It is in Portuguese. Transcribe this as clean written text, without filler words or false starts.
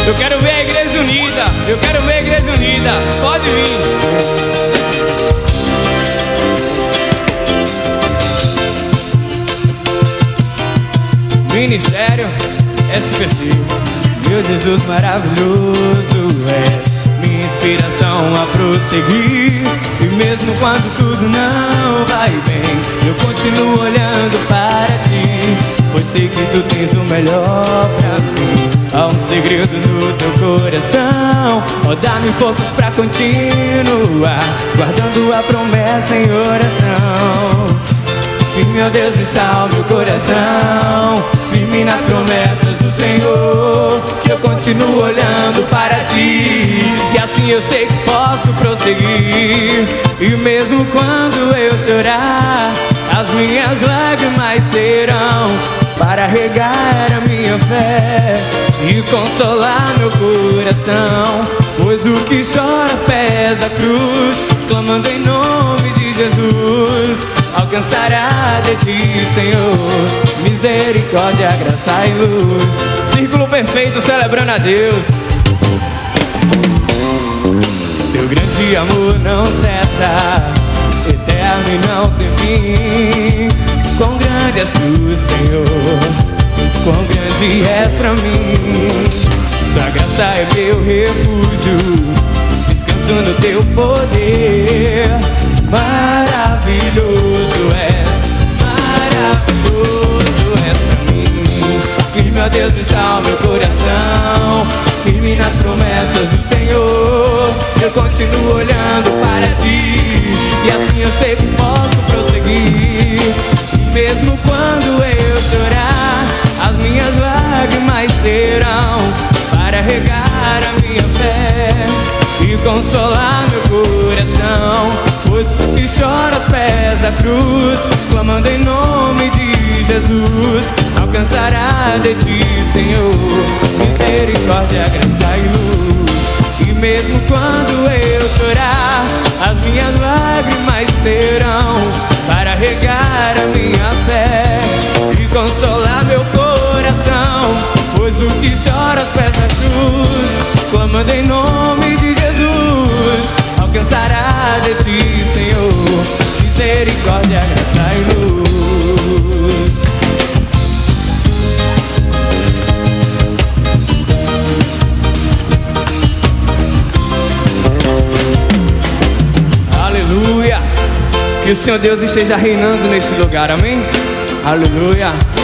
Eu quero ver a igreja unida. Eu quero ver a igreja unida. Pode vir. Ministério SPC. Meu Jesus maravilhoso é minha inspiração a prosseguir. E mesmo quando tudo não vai bem, eu continuo olhando para ti, pois sei que tu tens o melhor pra mim. Há um segredo no teu coração, ó, dá-me forças pra continuar, guardando a promessa em oração. E meu Deus está o meu coração, firme nas promessas do Senhor. Eu continuo olhando para ti, e assim eu sei que posso prosseguir. E mesmo quando eu chorar, as minhas lágrimas serão para regar a minha fé e consolar meu coração. Pois o que chora aos pés da cruz, clamando em nome de Jesus, alcançará de ti, Senhor, misericórdia, graça e luz. Círculo perfeito celebrando a Deus. Teu grande amor não cessa, eterno e não tem fim. Quão grande és tu, Senhor, quão grande és pra mim. Tua graça é meu refúgio, descanso no teu poder. Maravilhoso és pra mim. Firme, ó Deus, está o meu coração, firme nas promessas do Senhor. Eu continuo olhando para ti, e assim eu sei que posso prosseguir. E mesmo quando eu chorar, as minhas lágrimas serão para regar a minha fé e consolar meu coração. Pois tu que chora aos pés da cruz, clamando em nome de Jesus, alcançará de ti, Senhor, misericórdia, graça e luz. E mesmo quando eu chorar, as minhas lágrimas serão para regar a minha fé e consolar meu coração. Pois o que chora aos pés da cruz, clamando em nome de Jesus, alcançará de ti, Senhor, misericórdia, graça e luz. Aleluia. Que o Senhor Deus esteja reinando neste lugar, amém? Aleluia.